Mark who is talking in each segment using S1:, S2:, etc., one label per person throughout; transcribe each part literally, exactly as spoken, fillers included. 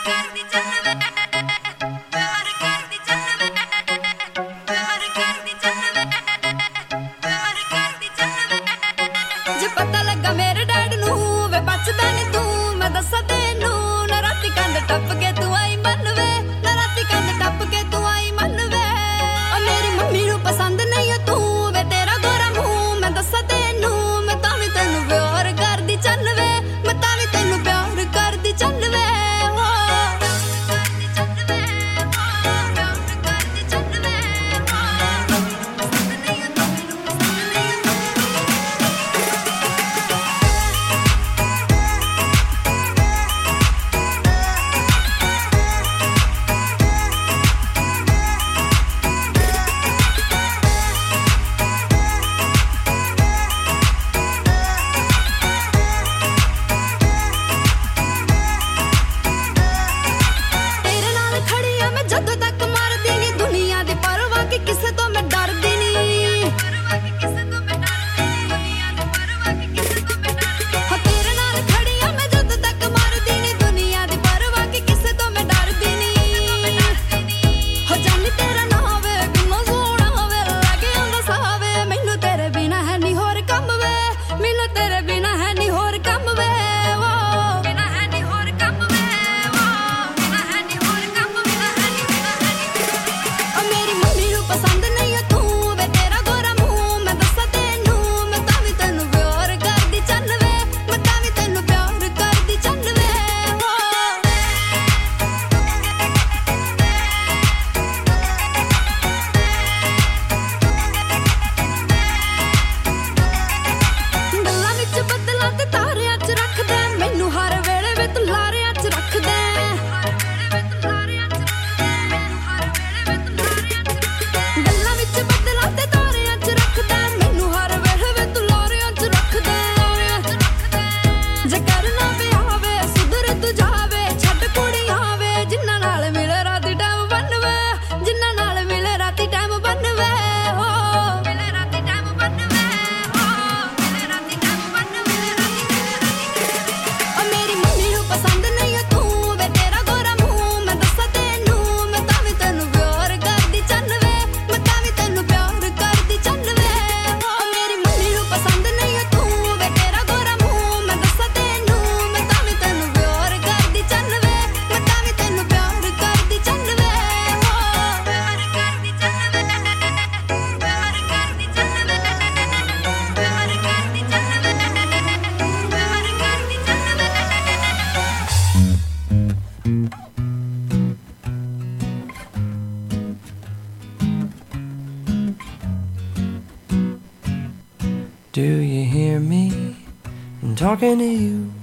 S1: Do you hear me? I'm talking to you.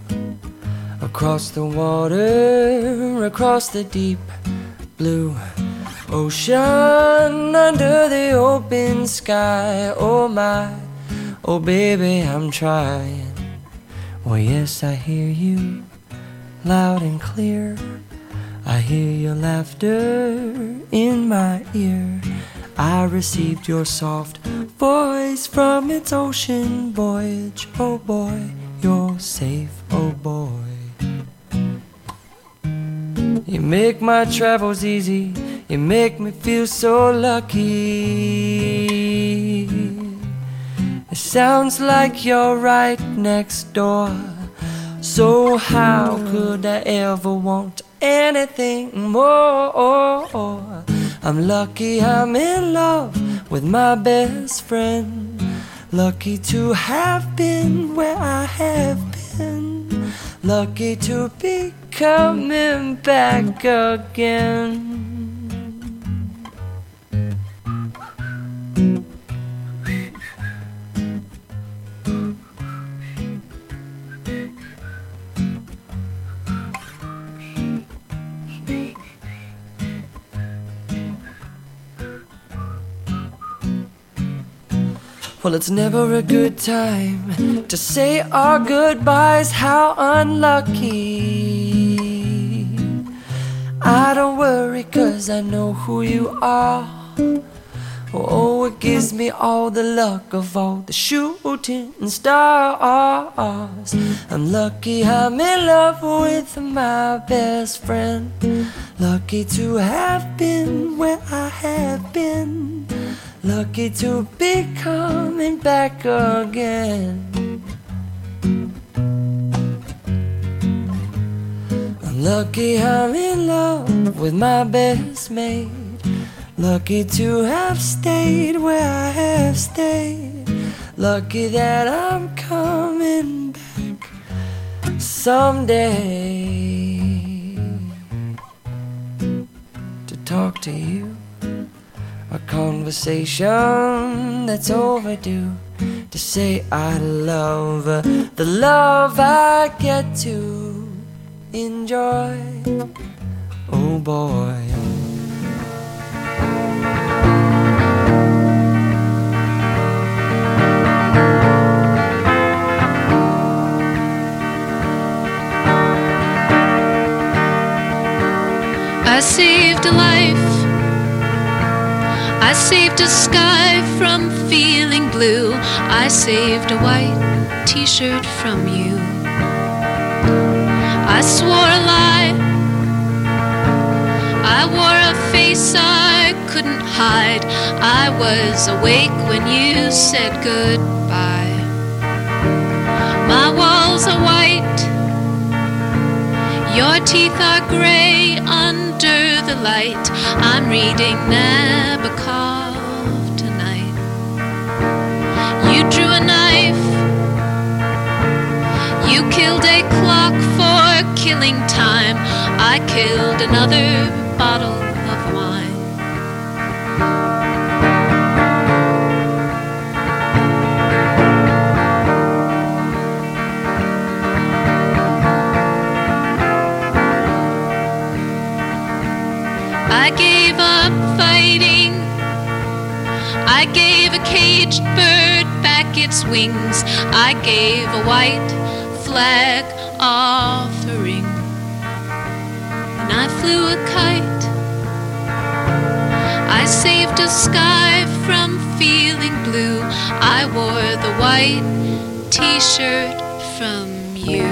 S1: Across the water, across the deep blue ocean, under the open sky. Oh my, oh baby, I'm trying. Well, yes, I hear you loud and clear. I hear your laughter in my ear. I received your soft voice from its ocean voyage. Oh boy, you're safe, oh boy. You make my travels easy, you make me feel so lucky. It sounds like you're right next door. So how could I ever want anything more? I'm lucky I'm in love with my best friend. Lucky to have been where I have been. Lucky to be coming back again. Well, it's never a good time to say our goodbyes. How unlucky. I don't worry, 'cause I know who you are. Oh, it gives me all the luck of all the shooting stars. I'm lucky I'm in love with my best friend. Lucky to have been where I have been. Lucky to be coming back again. I'm lucky I'm in love with my best mate. Lucky to have stayed where I have stayed. Lucky that I'm coming back someday to talk to you. A conversation that's overdue. To say I love her, the love I get to enjoy. Oh boy.
S2: I saved a life. I saved a sky from feeling blue. I saved a white t-shirt from you. I swore a lie. I wore a face I couldn't hide. I was awake when you said goodbye. My walls are white. Your teeth are gray under the light. I'm reading Nabokov tonight. You drew a knife. You killed a clock for killing time. I killed another bottle of wine. I gave up fighting. I gave a caged bird back its wings. I gave a white flag offering. And I flew a kite. I saved a sky from feeling blue. I wore the white t-shirt from you.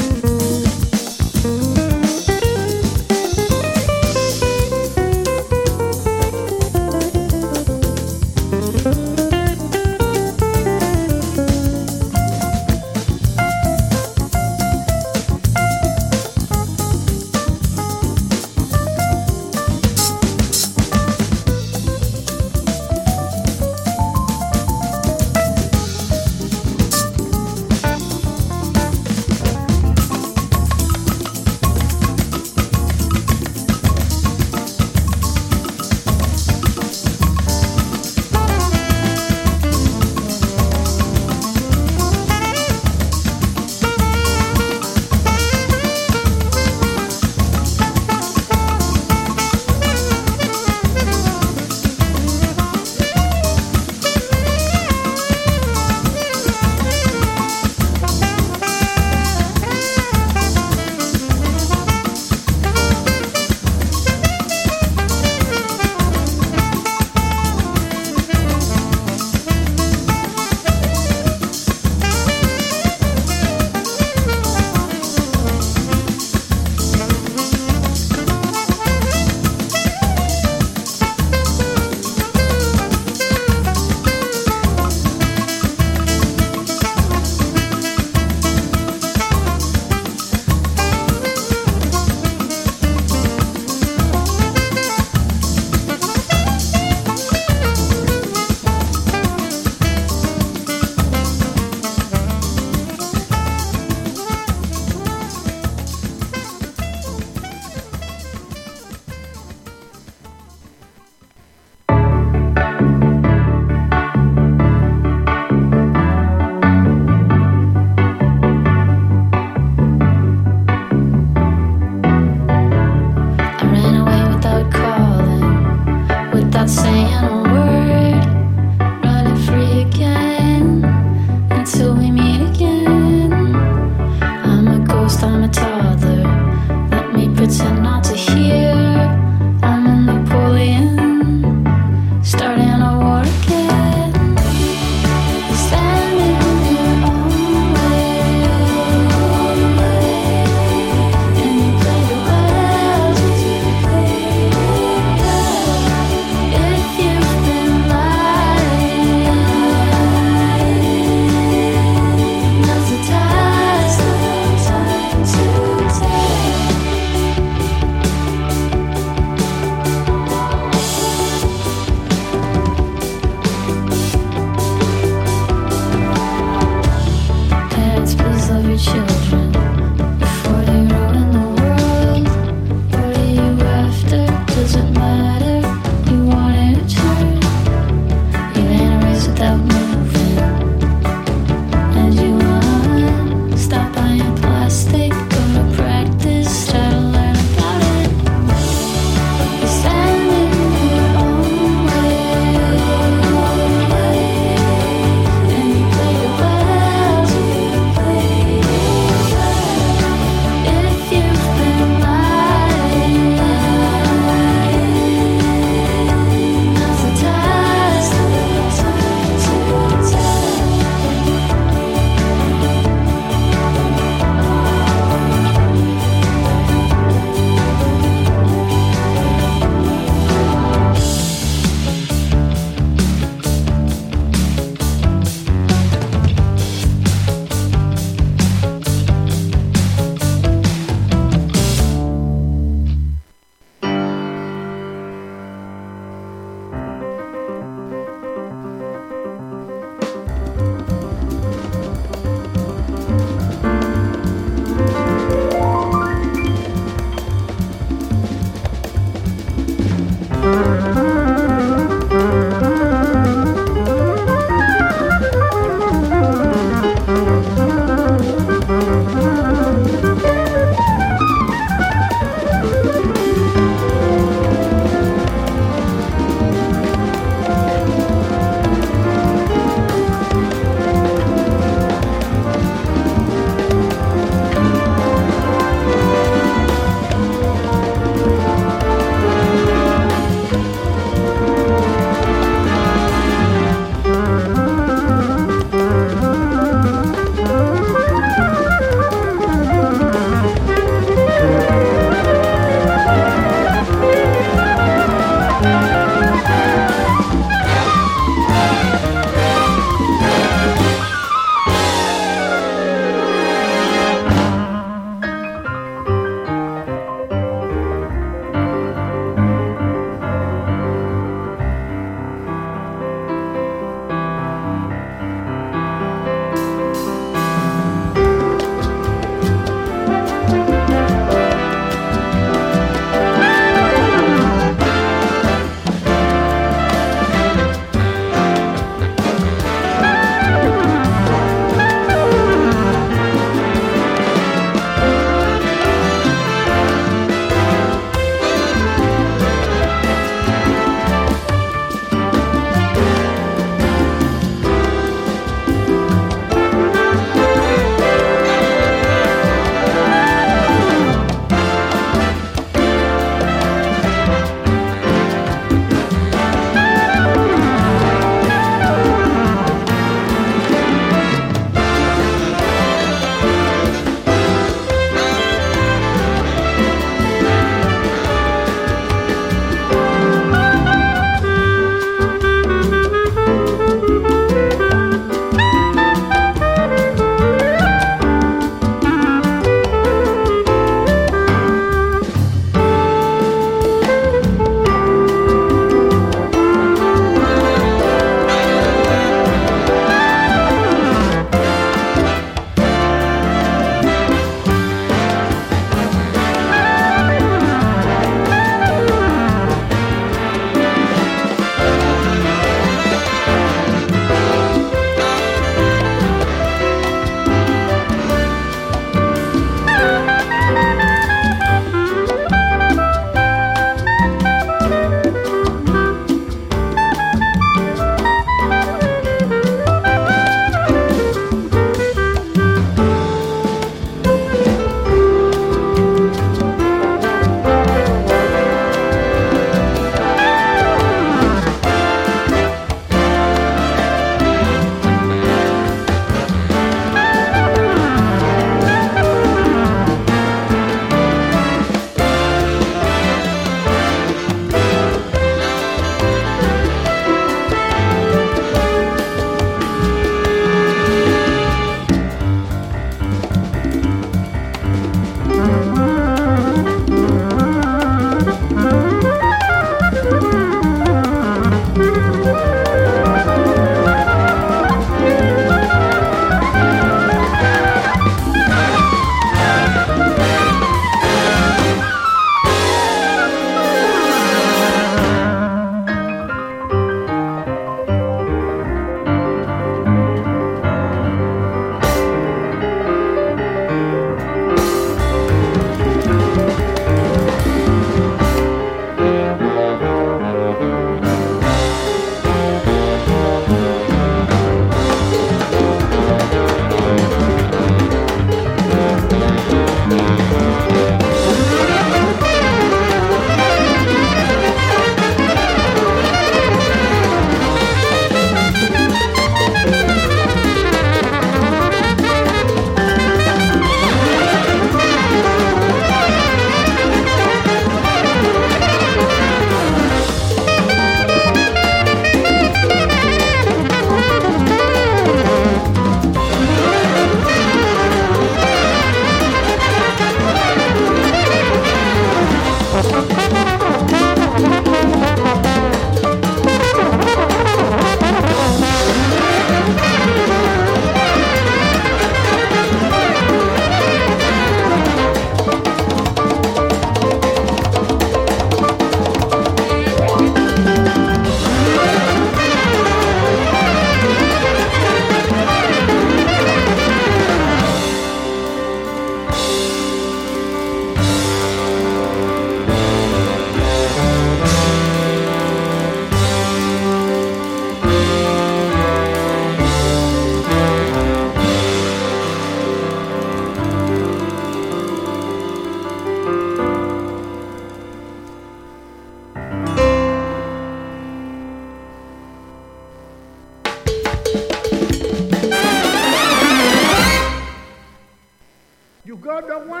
S3: got that one?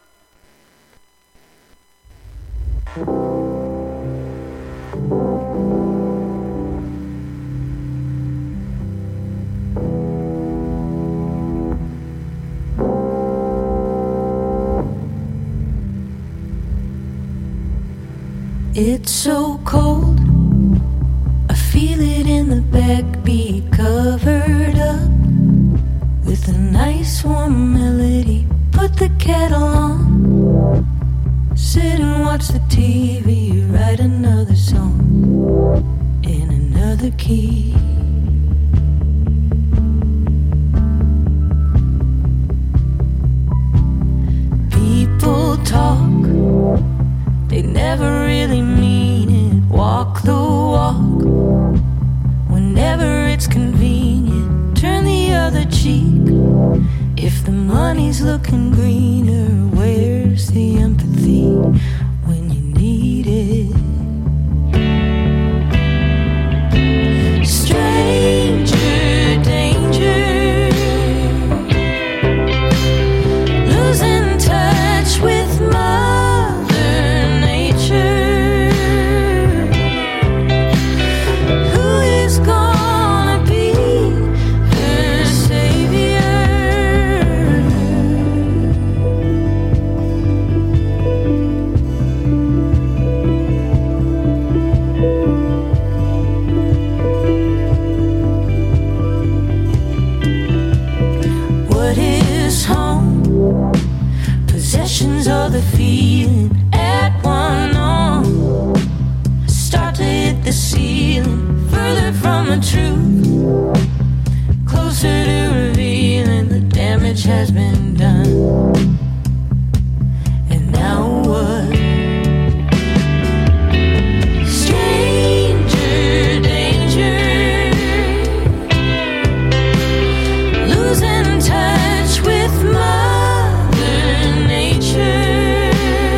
S4: It's so cold, I feel it in the backbeat, covered up with a nice warm melody. Put the kettle on, sit and watch the T V, write another song in another key. People talk, they never really mean it. Walk the walk whenever it's convenient. Turn the other cheek if the money's looking greener. Where's the empathy when you need it? Stranger danger, losing touch with Mother Nature. Who is gonna be her savior? What is home? Possessions of the feeling at one arm. Start to hit the ceiling, further from the truth, closer to revealing the damage has been done. And now what? Stranger danger, losing touch with Mother Nature.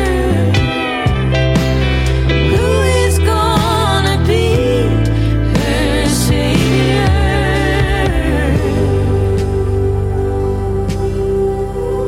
S4: Who is gonna be her savior?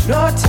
S1: no